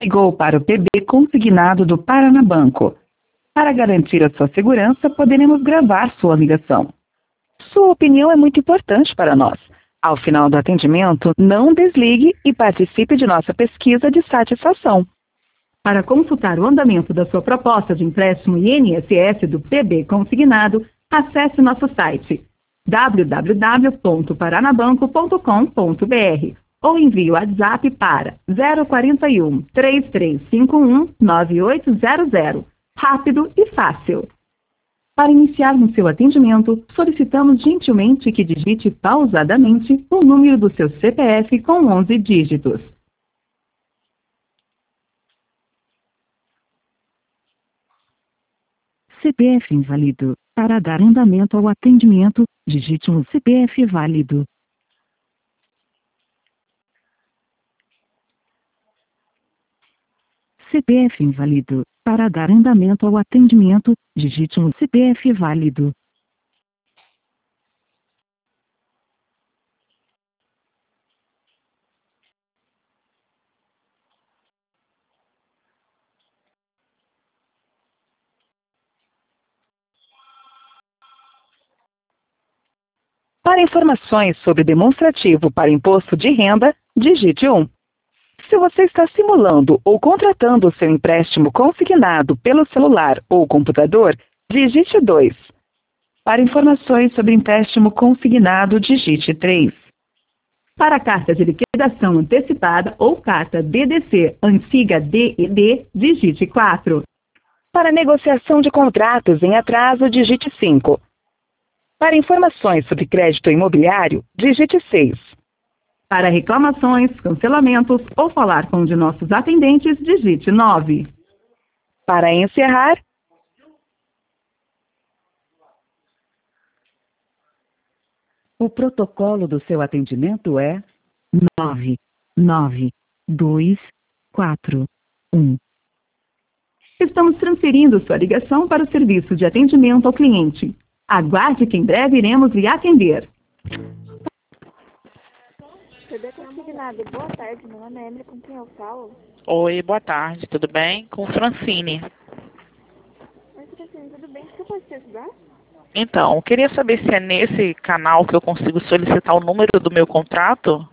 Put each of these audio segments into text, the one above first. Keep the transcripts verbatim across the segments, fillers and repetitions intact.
Ligou para o P B consignado do Paranabanco. Para garantir a sua segurança, poderemos gravar sua ligação. Sua opinião é muito importante para nós. Ao final do atendimento, não desligue e participe de nossa pesquisa de satisfação. Para consultar o andamento da sua proposta de empréstimo I N S S do P B consignado, acesse nosso site w w w ponto paranabanco ponto com ponto b r ou envie o WhatsApp para zero quatro um, três três cinco um, nove oito zero zero. Rápido e fácil. Para iniciarmos seu atendimento, solicitamos gentilmente que digite pausadamente o número do seu C P F com onze dígitos. C P F inválido. Para dar andamento ao atendimento, digite um C P F válido. C P F inválido. Para dar andamento ao atendimento, digite um C P F válido. Para informações sobre demonstrativo para imposto de renda, digite um. Se você está simulando ou contratando o seu empréstimo consignado pelo celular ou computador, digite dois. Para informações sobre empréstimo consignado, digite três. Para carta de liquidação antecipada ou carta D D C antiga D E D, digite quatro. Para negociação de contratos em atraso, digite cinco. Para informações sobre crédito imobiliário, digite seis. Para reclamações, cancelamentos ou falar com um de nossos atendentes, digite nove. Para encerrar, O protocolo do seu atendimento é nove nove dois quatro um. estamos transferindo sua ligação para o serviço de atendimento ao cliente. Aguarde que em breve iremos lhe atender. P B consignado, boa tarde, meu nome é Emily, com quem eu falo? Oi, boa tarde, tudo bem? Com Francine. Oi, Francine, tudo bem? O que eu posso te ajudar? Então, eu queria saber se é nesse canal que eu consigo solicitar o número do meu contrato?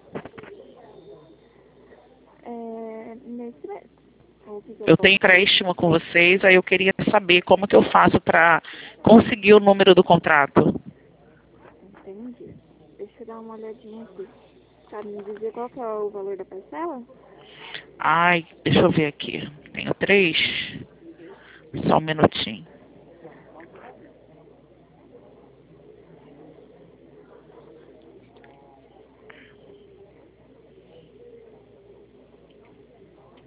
É, nesse mesmo. Ou o que que Eu posso- tenho empréstimo com vocês, aí eu queria saber como que eu faço para conseguir o número do contrato. Entendi. Deixa eu dar uma olhadinha aqui. Sabe me dizer qual que é o valor da parcela? Ai, deixa eu ver aqui. Tenho três. Só um minutinho.